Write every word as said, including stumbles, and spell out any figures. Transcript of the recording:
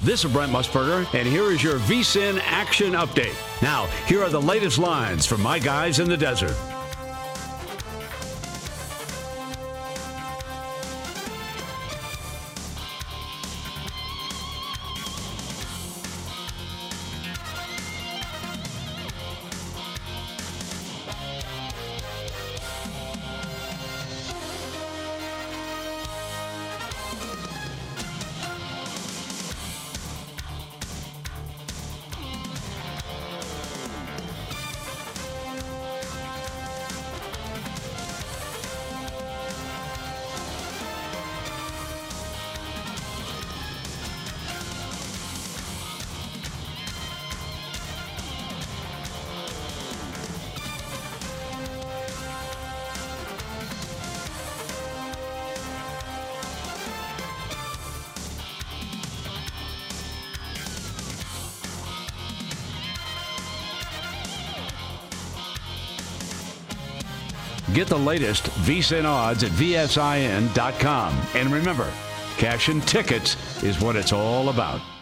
This is Brent Musburger, and here is your V S I N action update. Now, here are the latest lines from my guys in the desert. Get the latest V S I N odds at V S I N dot com. And remember, cash and tickets is what it's all about.